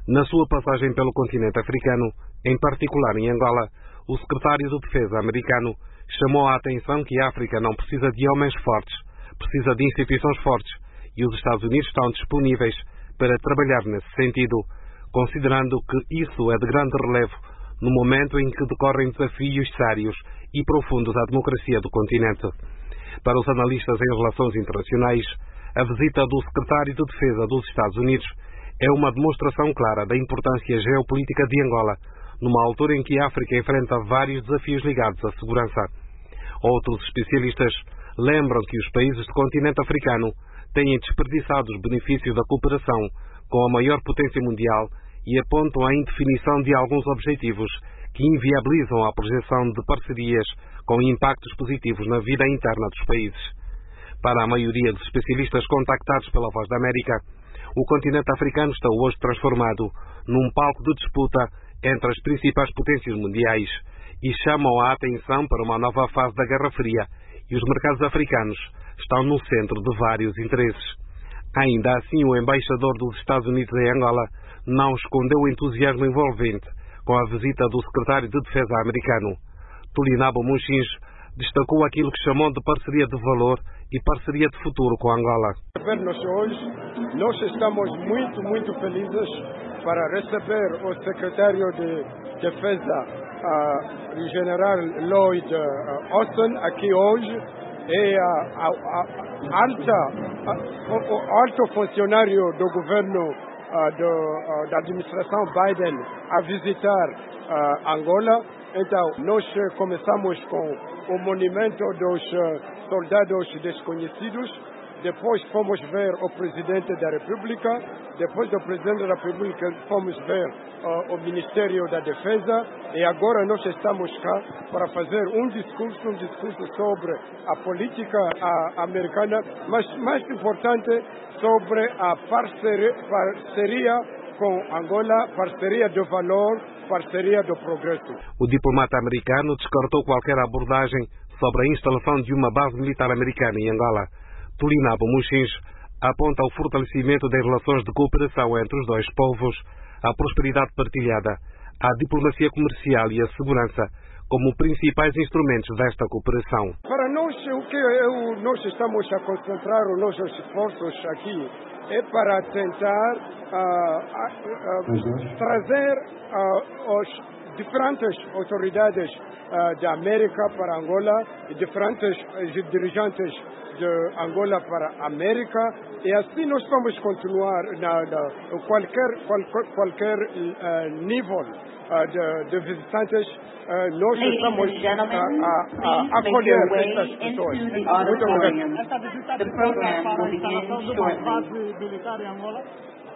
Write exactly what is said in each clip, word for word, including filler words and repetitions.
Na sua passagem pelo continente africano, em particular em Angola, o secretário de Defesa americano chamou a atenção que a África não precisa de homens fortes, precisa de instituições fortes, e os Estados Unidos estão disponíveis para trabalhar nesse sentido, considerando que isso é de grande relevo no momento em que decorrem desafios sérios e profundos à democracia do continente. Para os analistas em relações internacionais, a visita do secretário de Defesa dos Estados Unidos é uma demonstração clara da importância geopolítica de Angola, numa altura em que a África enfrenta vários desafios ligados à segurança. Outros especialistas lembram que os países do continente africano têm desperdiçado os benefícios da cooperação com a maior potência mundial e apontam a indefinição de alguns objetivos que inviabilizam a projeção de parcerias com impactos positivos na vida interna dos países. Para a maioria dos especialistas contactados pela Voz da América, o continente africano está hoje transformado num palco de disputa entre as principais potências mundiais e chamam a atenção para uma nova fase da Guerra Fria, e os mercados africanos estão no centro de vários interesses. Ainda assim, o embaixador dos Estados Unidos em Angola não escondeu o entusiasmo envolvente com a visita do secretário de Defesa americano. Tulinabo Munchinjo destacou aquilo que chamou de parceria de valor e parceria de futuro com Angola. Hoje, nós estamos muito, muito felizes para receber o secretário de Defesa, uh, o general Lloyd uh, Austin, aqui hoje, e uh, a, a, alta, a, o, o alto funcionário do governo uh, do, uh, da administração Biden a visitar uh, Angola. Então, nós começamos com o monumento dos uh, soldados desconhecidos. Depois fomos ver o Presidente da República. Depois do Presidente da República fomos ver uh, o Ministério da Defesa. E agora nós estamos cá para fazer um discurso, um discurso sobre a política uh, americana, mas mais importante sobre a parceria, parceria com Angola, parceria do valor, parceria do progresso. O diplomata americano descartou qualquer abordagem sobre a instalação de uma base militar americana em Angola. Tulinabo Munchinjo aponta o fortalecimento das relações de cooperação entre os dois povos, a prosperidade partilhada, a diplomacia comercial e a segurança como principais instrumentos desta cooperação. Para nós, o que eu, nós estamos a concentrar os nossos esforços aqui é para tentar uh, uh, uh, trazer uh, as diferentes autoridades uh, da América para Angola e diferentes uh, dirigentes de Angola para a América, e assim nós vamos continuar na, na qualquer, qualquer, qualquer uh, nível uh, de, de visitantes. Uh, nós Ladies estamos and gentlemen, a, a, a acolher estas pessoas. Muito obrigado. The program will begin shortly.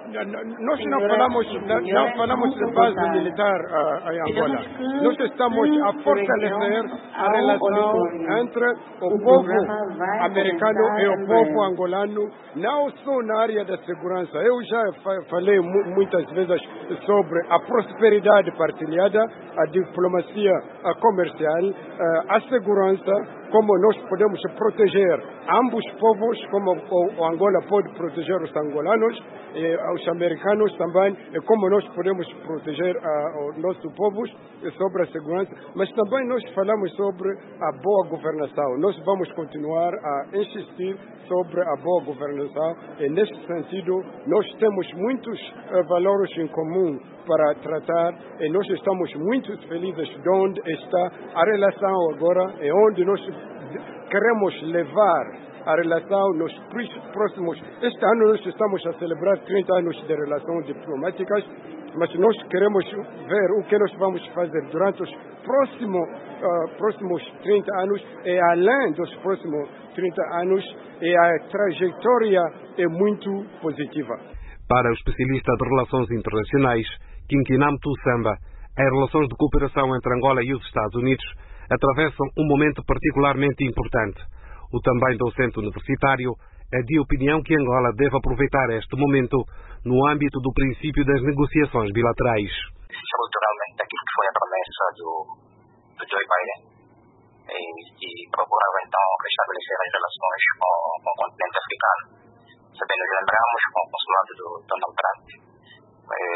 Nós não falamos, não falamos de base militar uh, em Angola. Nós estamos a fortalecer a relação entre o povo americano e o povo angolano, não só na área da segurança. Eu já falei muitas vezes sobre a prosperidade partilhada, a diplomacia comercial, a segurança, como nós podemos proteger ambos os povos, como o Angola pode proteger os angolanos, e os americanos também, e como nós podemos proteger uh, os nossos povos sobre a segurança, mas também nós falamos sobre a boa governação. Nós vamos continuar a insistir sobre a boa governação, e nesse sentido nós temos muitos uh, valores em comum para tratar, e nós estamos muito felizes de onde está a relação agora e onde nós queremos levar a relação nos próximos. Este ano nós estamos a celebrar trinta anos de relações diplomáticas, mas nós queremos ver o que nós vamos fazer durante os próximos, uh, próximos trinta anos e além dos próximos trinta anos, e a trajetória é muito positiva. Para o especialista de Relações Internacionais, Kinkinam Tussamba, as relações de cooperação entre Angola e os Estados Unidos atravessam um momento particularmente importante. O também docente universitário é de opinião que Angola deve aproveitar este momento no âmbito do princípio das negociações bilaterais. Naturalmente, aquilo que foi a promessa do, do Joe Biden, e, e procurava então restabelecer as relações com, com o continente africano. Também nos lembramos com o consulado do Donald Trump, eh,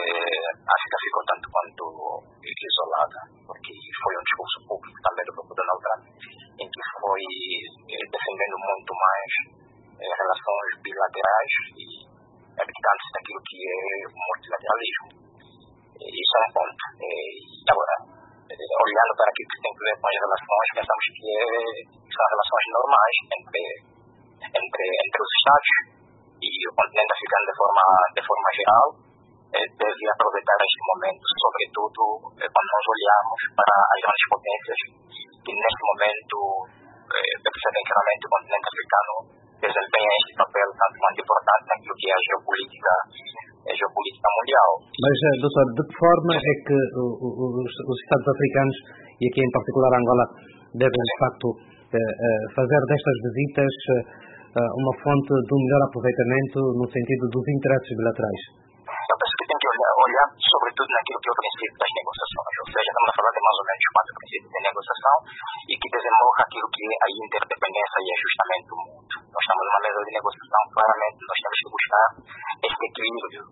a África ficou tanto quanto isolada, porque foi um discurso público também do próprio Donald Trump, em que foi eh, defendendo muito mais eh, relações bilaterais e abdicantes daquilo que é o multilateralismo. E isso é um ponto. E agora, olhando para aquilo que tem a ver com as relações, pensamos que, é, que são relações normais entre, entre, entre os Estados e o continente africano de forma, de forma geral. Eh, deve aproveitar este momento, sobretudo eh, quando nós olhamos para as grandes potências que neste momento eh, percebem que realmente o continente africano desempenha este papel tanto quanto importante naquilo que é a geopolítica, a geopolítica mundial. Mas, doutor, de que forma é que os, os Estados africanos, e aqui em particular Angola, devem de facto fazer destas visitas uma fonte de um melhor aproveitamento no sentido dos interesses bilaterais? Eu penso que tem que olhar, olhar sobretudo naquilo que é o princípio das negociações, ou seja, estamos a falar de mais ou menos quatro princípios de negociação e que desenvolva aquilo que é a interdependência e ajustamento mútuo. Nós estamos numa mesa de negociação, claramente nós temos que buscar este equilíbrio.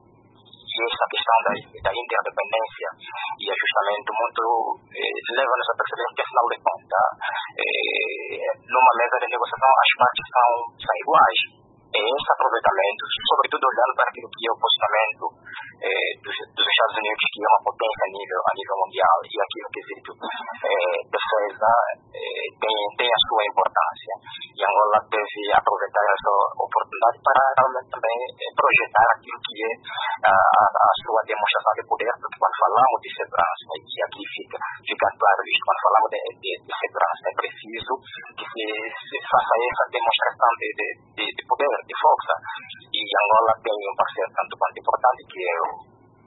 E esta questão da, da interdependência e ajustamento mútuo eh, leva-nos a perceber que, afinal de contas, eh, numa mesa de negociação as partes são, são iguais. É esse aproveitamento, sobretudo olhando para aquilo que é o posicionamento eh, dos, dos Estados Unidos, que é uma potência a nível, a nível mundial, e aquilo que é eh, defesa eh, tem, tem a sua importância. E Angola deve aproveitar essa oportunidade para realmente também eh, projetar aquilo que é a, a, a sua demonstração de poder, porque quando falamos de segurança, e aqui fica, fica claro isto, quando falamos de, de, de segurança, é preciso que se, se faça essa demonstração de, de, de, de poder, de força. E Angola tem um parceiro tanto quanto importante, que é o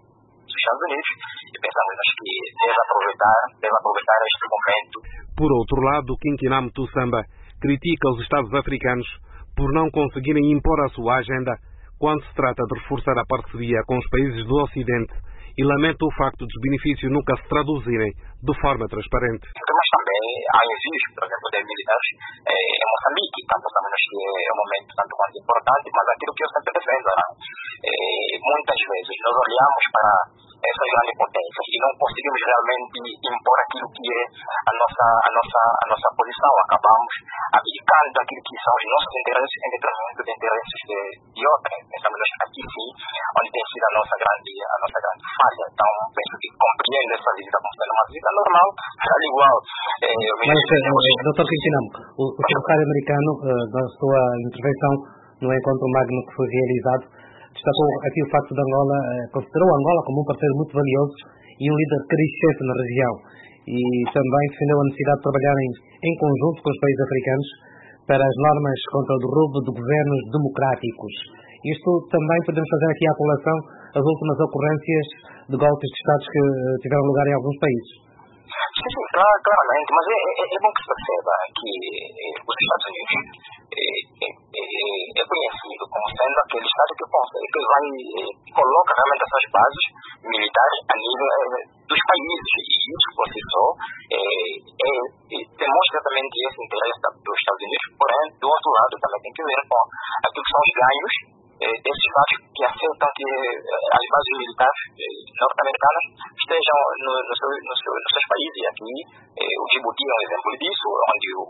os Estados Unidos, e pensamos que deve aproveitar, deve aproveitar este momento. Por outro lado, Kinkinam Tussamba critica os Estados africanos por não conseguirem impor a sua agenda quando se trata de reforçar a parceria com os países do Ocidente e lamenta o facto dos benefícios nunca se traduzirem de forma transparente. Mas também há envios, por exemplo, de militares eh, em Moçambique, tanto sabemos que é um momento tanto quanto importante, mas aquilo que eu sempre defendo, né? eh, muitas vezes nós olhamos para essas grandes potências e não conseguimos realmente impor aquilo que é a nossa, a nossa, a nossa posição. Acabamos abdicando daquilo que são os nossos interesses em detrimento de interesses de, de outras. Pensamos aqui sim, onde tem sido a nossa grande, a nossa grande falha. Então, penso que compreendo essa visita como sendo uma visita normal, al igual. Eh, Mas, eh, doutor Kinkinam, o, o secretário americano, eh, na sua intervenção no encontro magno que foi realizado, destacou aqui o facto de Angola, eh, considerou Angola como um parceiro muito valioso e um líder crescente na região. E também defendeu a necessidade de trabalharem em conjunto com os países africanos para as normas contra o derrubo de governos democráticos. Isto também podemos fazer aqui à colação as últimas ocorrências de golpes de Estados que tiveram lugar em alguns países. Sim, sim, claro, claramente, mas é, é, é bom que se perceba que eh, os Estados Unidos eh, eh, é conhecido como sendo aquele Estado que, que vai, eh, coloca realmente essas bases militares a nível eh, dos países, e isso por si só eh, é, demonstra exatamente esse interesse dos Estados Unidos. Porém, do outro lado também tem que ver com aquilo que são os ganhos eh, desses Estados que aceitam que eh, as bases militares eh, norte-americanas estejam no, no seu, no seu, nos seus países. E aqui eh, o Djibouti é um exemplo disso, onde o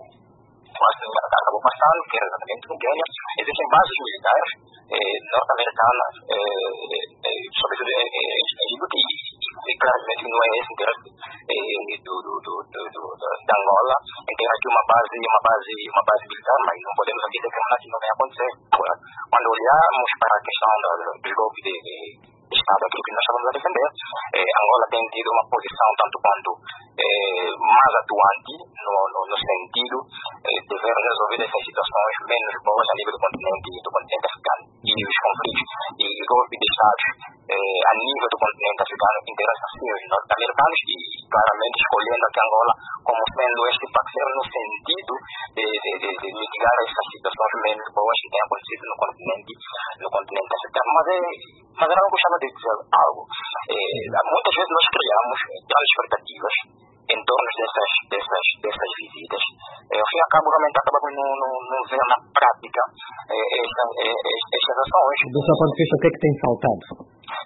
acabou passando, que era exatamente no Quênia. Existem bases militares eh, norte-americanas, eh, eh, sobretudo em eh, Djibouti, e claramente não é esse interesse eh, do, do, do, do, do, da Angola em ter aqui uma base, uma base, uma base militar, mas não podemos aqui determinar que não vai acontecer. Quando olhamos para a questão dos golpes de, de Estado, aquilo que nós estamos a defender, eh, Angola tem tido uma posição tanto quanto eh, mais atuante no, no, no sentido eh, de ver resolver essas situações menos boas a nível do continente do continente africano, e os conflitos e golpes de Estado eh, a nível do continente africano interessam sim os norte-americanos, e claramente escolhendo aqui Angola como sendo este parceiro no sentido de, de, de, de mitigar essas situações menos boas que têm acontecido no continente no continente africano. Mas é Mas eu não gostava de dizer algo. Eh, muitas vezes nós criamos grandes expectativas em torno dessas, dessas, dessas visitas. Eh, ao fim e ao cabo, realmente acabamos não, não, não ver na prática eh, estas, estas ações. Do seu ponto de vista, o que é que tem faltado?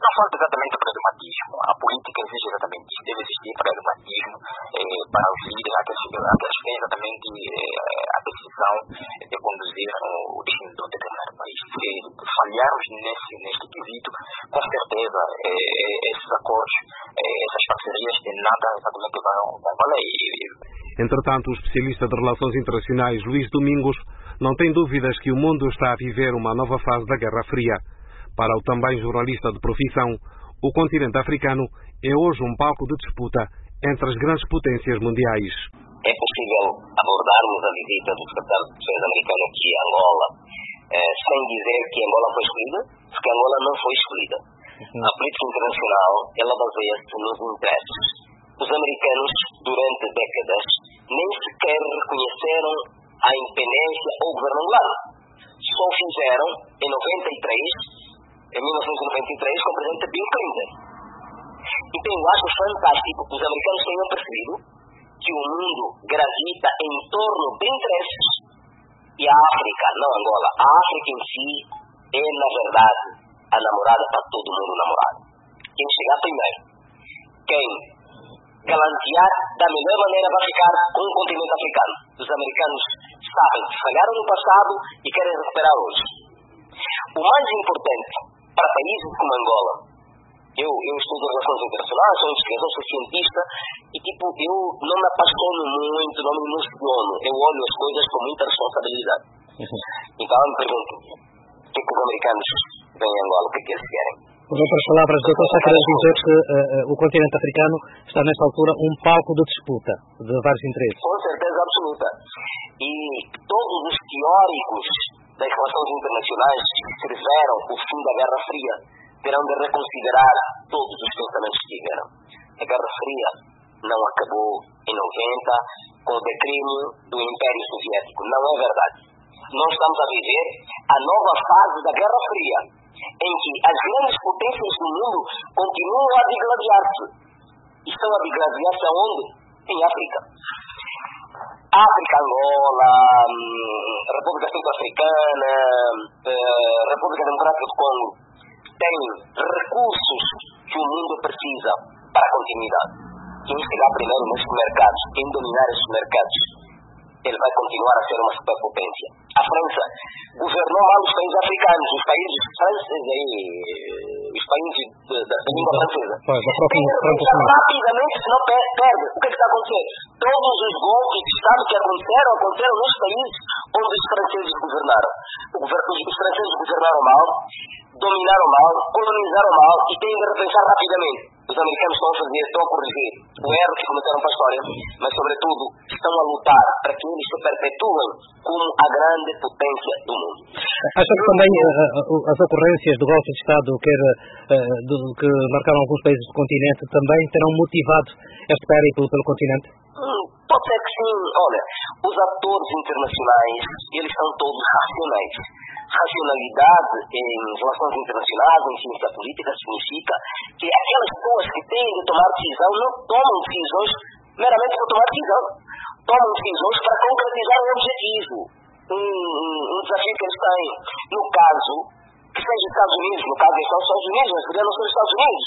não falta exatamente pragmatismo. A política exige exatamente isso. Deve existir pragmatismo eh, para os líderes, aqueles, aqueles que têm exatamente eh, a decisão de conduzir o destino de um determinado país. Se falharmos nesse, neste quesito, com certeza eh, esses acordos, eh, essas parcerias de nada exatamente vão, vão valer. Entretanto, o especialista de Relações Internacionais, Luís Domingos, não tem dúvidas que o mundo está a viver uma nova fase da Guerra Fria. Para o também jornalista de profissão, o continente africano é hoje um palco de disputa entre as grandes potências mundiais. É possível abordarmos a visita do secretário de Defesa americano aqui a Angola eh, sem dizer que Angola foi escolhida, porque Angola não foi escolhida. Uhum. A política internacional, ela baseia-se nos interesses. Os americanos, durante décadas, nem sequer reconheceram a independência ou o governo angolano. Só o fizeram em noventa e três, em mil novecentos e noventa e três, com o presidente Bill Clinton. Então eu acho fantástico que os americanos tenham percebido que o mundo gravita em torno de interesses. E a África, não Angola, a África em si é, na verdade, a namorada para todo mundo namorado. Quem chegar primeiro, quem galantear da melhor maneira vai ficar com o continente africano. Os americanos sabem que falharam no passado e querem recuperar hoje. O mais importante para países como Angola, eu, eu estudo relações internacionais, sou escritor, sou cientista, e tipo, eu não me apaixono muito, não me emociono, eu olho as coisas com muita responsabilidade. Uhum. Então eu me pergunto, o que é que os americanos vêm em Angola, o que é que eles querem? Por outras palavras, doutor, só quero dizer que uh, uh, o continente africano está nesta altura um palco de disputa de vários interesses. Com certeza absoluta. E todos os teóricos das relações internacionais que escreveram o fim da Guerra Fria terão de reconsiderar todos os pensamentos que tiveram. A Guerra Fria não acabou em noventa com o declínio do Império Soviético. Não é verdade. Nós estamos a viver a nova fase da Guerra Fria, em que as grandes potências do mundo continuam a digladiar-se. E estão a digladiar-se aonde? Em África. África, Angola, República Centro-Africana, República Democrática do Congo, têm recursos que o mundo precisa para a continuidade. Quem chegar primeiro nesses mercados, quem dominar esses mercados, ele vai continuar a ser uma superpotência. A França governou mal os países africanos, os países franceses aí, os países da, da língua francesa. Tem que rapidamente, senão perde. O que é que está acontecendo? Todos os golpes de Estado que aconteceram, aconteceram nos países onde os franceses governaram. O governo, os, os franceses governaram mal, dominaram mal, colonizaram mal e têm de repensar rapidamente. Os americanos estão a fazer, estão a corrigir o erro que cometeram para a história, mas sobretudo estão a lutar para que eles se perpetuem como a grande potência do mundo. Acha que também uh, as ocorrências do golpe de Estado quer, uh, do, que marcaram alguns países do continente também terão motivado este périplo pelo continente? Hum, pode ser que sim. Olha, os atores internacionais, eles são todos racionais. Racionalidade em relações internacionais, em ciência política, significa que aquelas pessoas que têm de tomar decisão não tomam decisões meramente para tomar decisão. Tomam decisões para concretizar um objetivo, um, um, um desafio que eles têm. No caso, que seja os Estados Unidos, no caso são os Estados Unidos, mas não são os Estados Unidos.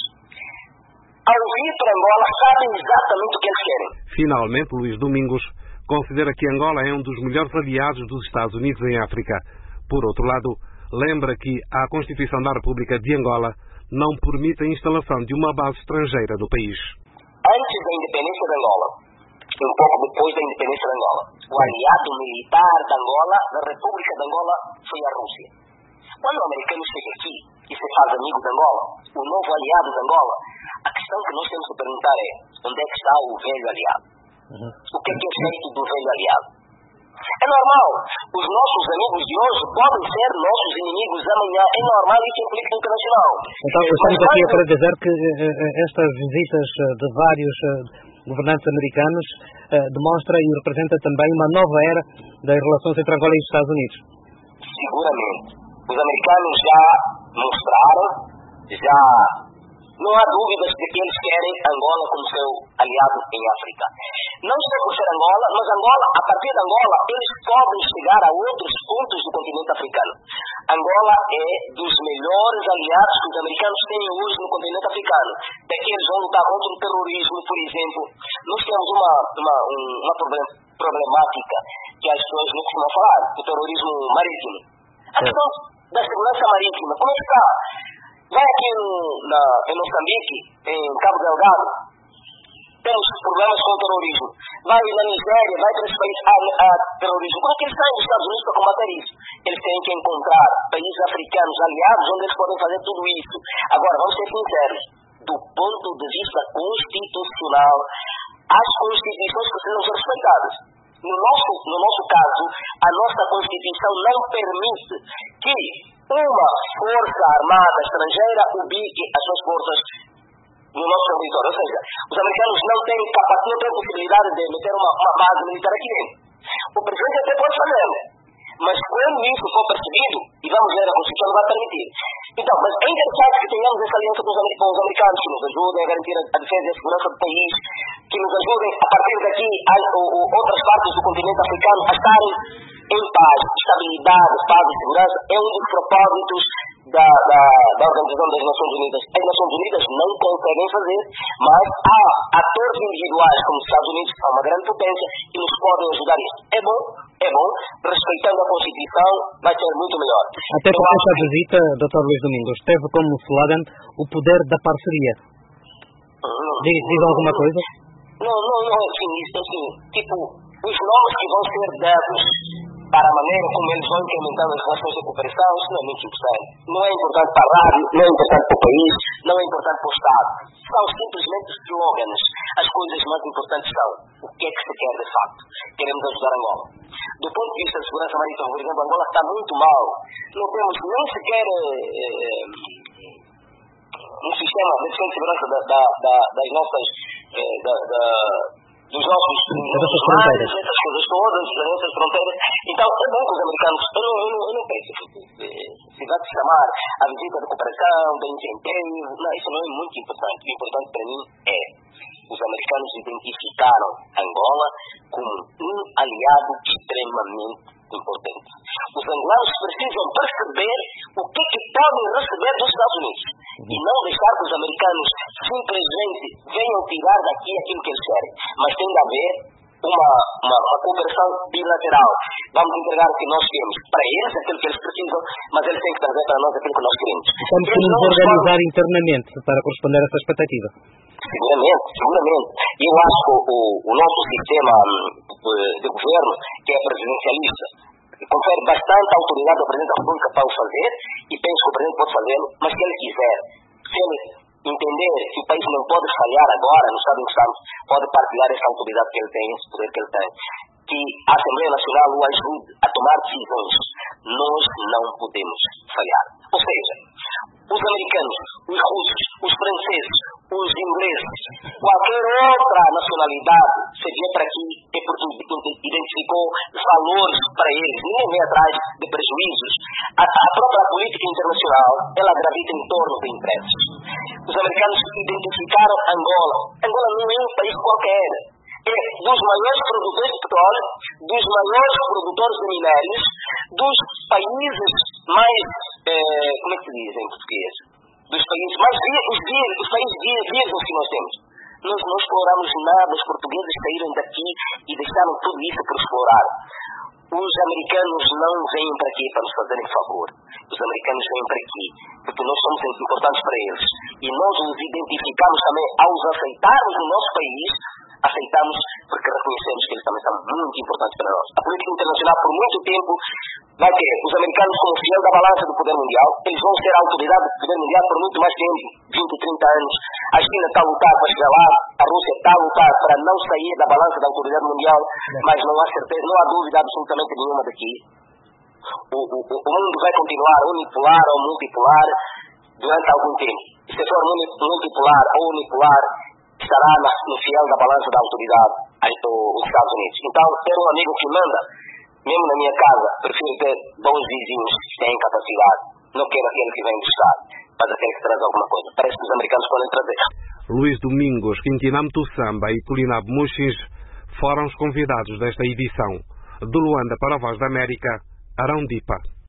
Ao vir para Angola, sabem exatamente o que eles querem. Finalmente, Luís Domingos considera que Angola é um dos melhores aliados dos Estados Unidos em África. Por outro lado, lembra que a Constituição da República de Angola não permite a instalação de uma base estrangeira no país. Antes da independência de Angola, e um pouco depois da independência de Angola, o aliado militar de Angola, da República de Angola, foi a Rússia. Quando o americano chega aqui e se faz amigo de Angola, o novo aliado de Angola, a questão que nós temos que perguntar é: onde é que está o velho aliado? Uhum. O que é que é feito do velho aliado? É normal. Os nossos amigos de hoje podem ser nossos inimigos amanhã. É normal, isso é política internacional. Então, estamos aqui a querer dizer que uh, estas visitas de vários uh, governantes americanos uh, demonstra e representa também uma nova era das relações entre Angola e os Estados Unidos. Seguramente. Os americanos já mostraram, já não há dúvidas de que eles querem Angola como seu aliado em África. não só por ser Angola, mas Angola, a partir de Angola, eles podem chegar a outros pontos do continente africano. Angola é dos melhores aliados que os americanos têm hoje no continente africano. Daqui eles vão lutar contra o terrorismo, por exemplo. Nós temos uma, uma, uma problemática que as pessoas não costumam falar, o terrorismo marítimo. A questão da segurança marítima, como é que está? Vai aqui no, na, em Moçambique, em Cabo Delgado, temos problemas com o terrorismo. Vai na Nigéria, vai para esse país, há, há terrorismo. Como é que eles saem dos Estados Unidos para combater isso? Eles têm que encontrar países africanos aliados onde eles podem fazer tudo isso. Agora, vamos ser sinceros, do ponto de vista constitucional, as constituições precisam ser respeitadas. No nosso, no nosso caso, a nossa Constituição não permite que uma força armada estrangeira ubique as suas forças no nosso território. Ou seja, os americanos não têm capacidade, não têm possibilidade de meter uma, uma base militar aqui dentro. O presidente até pode fazê-lo, mas quando isso for percebido, e vamos ver, a Constituição não vai permitir. Então, mas é interessante que tenhamos essa aliança com os, com os americanos, que nos ajudem a garantir a defesa e a segurança do país, que nos ajudem, a partir daqui, a, a, a outras partes do continente africano a estarem em paz, estabilidade, paz e segurança. É um dos propósitos da, da, da Organização das Nações Unidas. As Nações Unidas não conseguem fazer, mas há atores individuais, como os Estados Unidos, que são uma grande potência, que nos podem ajudar isso. É bom, é bom, respeitando a Constituição, vai ser muito melhor. Até porque esta visita, doutor Luís Domingos, teve como slogan o poder da parceria. Diz, diz alguma coisa? Não, não, não, assim, isso assim, tipo, os nomes que vão ser dados para a maneira como eles vão implementando as relações de cooperação, isso não é muito importante. Não é importante para a rádio, não é importante para o país, não é importante para o Estado. São simplesmente slogans. As coisas mais importantes são o que é que se quer de facto. Queremos ajudar Angola. Do ponto de vista da segurança marítima, por exemplo, Angola está muito mal. Não temos nem sequer eh, um sistema de defesa e segurança da, da, da, das nossas... Eh, da, da, dos nossos, dos nossos mares, essas coisas todas, das nossas fronteiras. Então, é bom que os americanos, eu não, eu não, eu não penso se vai se chamar a visita de cooperação, de incentivo, não, isso não é muito importante. O importante para mim é os americanos identificaram Angola como um aliado extremamente importante. Os angolanos precisam perceber o que é que podem receber dos Estados Unidos e não deixar que os americanos simplesmente venham tirar daqui aquilo que eles querem, mas tem de haver uma, uma, uma cooperação bilateral. Vamos entregar o que nós temos para eles, aquilo que eles precisam, mas eles têm que trazer para nós aquilo que nós queremos. Temos que nos organizar podem... internamente para corresponder a essa expectativa. Seguramente, seguramente. Eu acho que o, o nosso sistema de governo, que é presidencialista, confere bastante autoridade ao Presidente da República para o fazer, e penso que o Presidente pode fazê-lo, mas se ele quiser, se ele entender que o país não pode falhar agora, no estado em que estamos, pode partilhar essa autoridade que ele tem, esse poder que ele tem, que a Assembleia Nacional o ajude a tomar decisões. Nós não podemos falhar. Ou seja, os americanos, os russos, os franceses, os ingleses, qualquer outra nacionalidade, se vier para aqui é porque identificou valores para eles, ninguém vem atrás de prejuízos. A, a própria política internacional, ela gravita em torno de interesses. Os americanos identificaram Angola. Angola não é um país qualquer. É dos maiores produtores de petróleo, dos maiores produtores de minérios, dos países mais, eh, como é que se diz em português? Dos países mais vivos, os países vivos que nós temos. Nós não exploramos nada, os portugueses saíram daqui e deixaram tudo isso por explorar. Os americanos não vêm para aqui para nos fazerem favor. Os americanos vêm para aqui porque nós somos importantes para eles. E nós os identificamos também ao os aceitarmos no nosso país, aceitamos porque reconhecemos que eles também são muito importantes para nós. A política internacional, por muito tempo, vai ter os americanos como fiel da balança do poder mundial. Eles vão ser a autoridade do poder mundial por muito mais tempo, vinte, trinta anos. A China está a lutar para chegar lá, a Rússia está a lutar para não sair da balança da autoridade mundial, mas não há certeza, não há dúvida absolutamente nenhuma daqui. O, o, o mundo vai continuar unipolar ou multipolar durante algum tempo. E se for multipolar ou unipolar, estará no fiel da balança da autoridade dos Estados Unidos. Então, ter um amigo que manda, mesmo na minha casa, prefiro ter bons vizinhos que têm capacidade. Não quero aquele que vem buscar, mas aquele que traz alguma coisa. Parece que os americanos podem trazer. Luís Domingos, Quintinam Tussamba e Tulinab Muxins foram os convidados desta edição. De Luanda para a Voz da América, Arão Dipa.